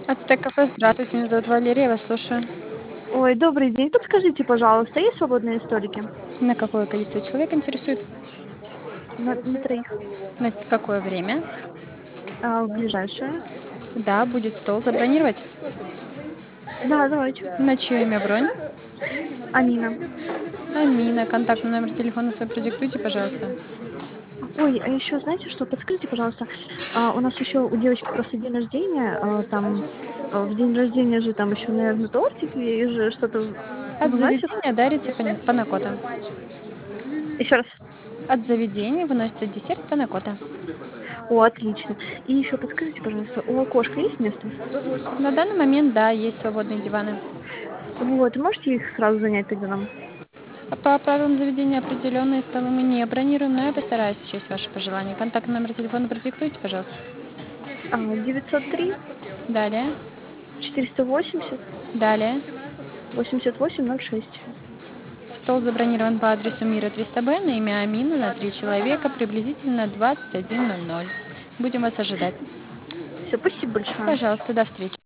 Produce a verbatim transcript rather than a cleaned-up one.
Ацтек кафе, здравствуйте, меня зовут Валерия, я вас слушаю. Ой, добрый день. Подскажите, пожалуйста, есть свободные столики? На какое количество человек интересует? На, на троих. На какое время? А, в ближайшее? Да, будет стол забронировать. Да, давайте. На чье имя бронь? Амина. Амина, контактный номер телефона свой продиктуйте, пожалуйста. Ой, а еще знаете что? Подскажите, пожалуйста, а, у нас еще у девочки просто день рождения, а, там а, в день рождения же там еще, наверное, тортик и же что-то От выносят. заведения дарится пани- панакота. Еще раз. От заведения выносится десерт панакота. О, отлично. И еще подскажите, пожалуйста, у окошка есть место? На данный момент, да, есть свободные диваны. Вот, можете их сразу занять тогда нам? А по правилам заведения определенные столы мы не бронируем, но я постараюсь учесть ваши пожелания. Контактный номер телефона продиктуйте, пожалуйста. А, девятьсот три Далее, четыреста восемьдесят далее. восемьдесят восемь ноль шесть. Стол забронирован по адресу Мира триста Б на имя Амина на три человека, приблизительно двадцать один ноль ноль. Будем вас ожидать. Все, спасибо большое. Пожалуйста, до встречи.